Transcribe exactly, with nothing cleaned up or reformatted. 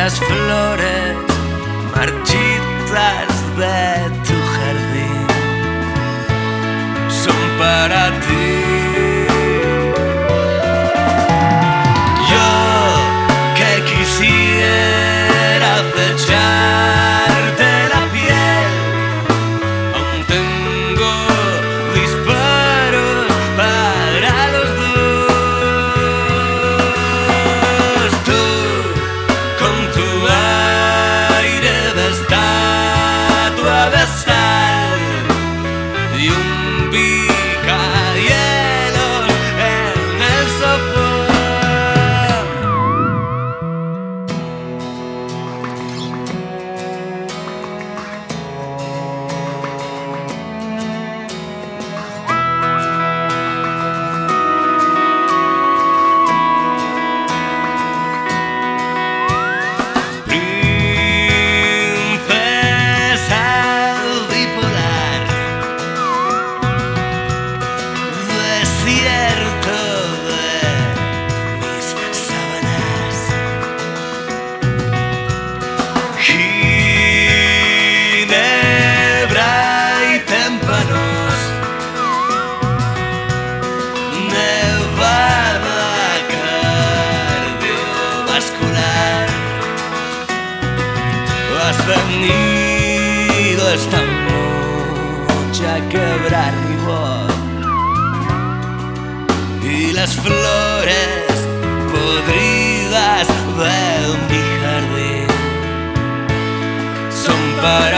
las flores marchitas de tu jardín son para ti. Yo que quisiera acecharte la piel, aún tengo disparos para los dos. Tú con tu aire de estatua de sal y un picahielos en el sofá. Ginebra y témpanos, nevada cardiovascular. Has venido esta noche a quebrar mi voz y las flores podridas de mi jardín son para